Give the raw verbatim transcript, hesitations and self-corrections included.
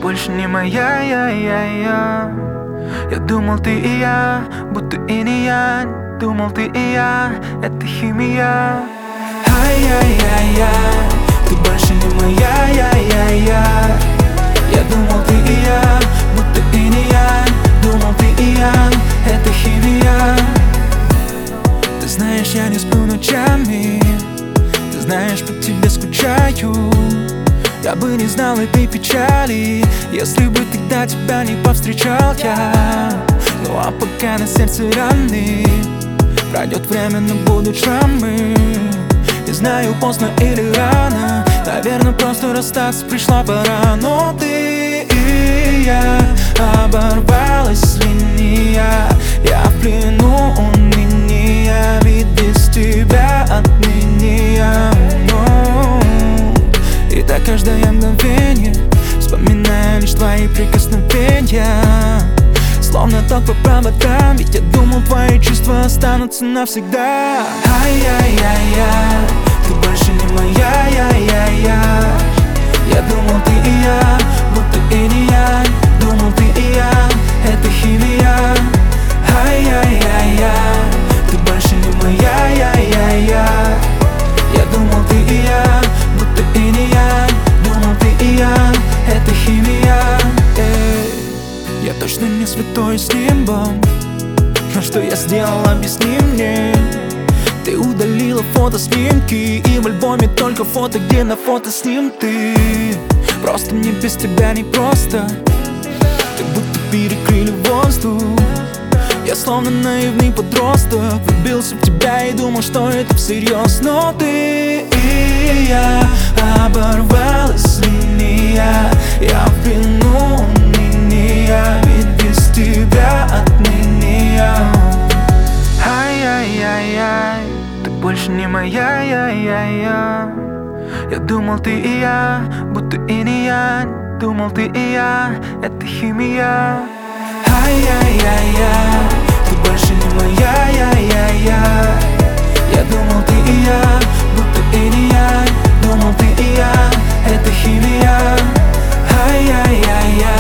больше не моя, я, я, я. Я думал, ты и я, будто и не я. Думал, ты и я, это химия. Ай-яй-яй-яй, ты больше не моя, я, я, я. Я думал, ты и я, будто и не я. Думал, ты и я, это химия. Ты знаешь, я не сплю ночами. Ты знаешь, по тебе скучаю. Я бы не знал этой печали, если бы тогда тебя не повстречал я. Ну а пока на сердце раны, пройдет время, но будут шрамы. Не знаю, поздно или рано, наверное, просто расстаться пришла пора. Но ты и я, оборвалась линия. Я в плену уныния, ведь без тебя отныне. И так каждое мгновение, вспоминая лишь твои прикосновения. Словно ток по проводам, ведь я думал, твои чувства останутся навсегда. Ай-яй-яй-яй, ты больше не моя, я-я-я. Я думал, ты и я, будто и не я. Думал, ты и я, это химия. Ай-яй-яй-яй, ты больше не моя, я-я-я. Я думал, ты и я, будто и не я. Думал, ты и я, это химия. Эй. Я точно не святой с нимбом, но что я сделал, объясни мне. Ты удалила фотоснимки, и в альбоме только фото, где на фото с ним ты. Просто мне без тебя не просто, как будто перекрыли воздух. Я словно наивный подросток, влюбился в тебя и думал, что это всерьез. Но ты и я, оборвалась линия. Я в плену уныния, ведь без тебя отныне. Ай-яй-яй-яй, ты больше не моя, я-я-я. Я думал, ты и я, будто и не я. Думал, ты и я, это химия. Ай-яй-яй-яй, ты больше не моя, я-я-я. Я думал, ты и я, будто и не я. Думал, ты и я, это химия. Ай-яй-яй-яй.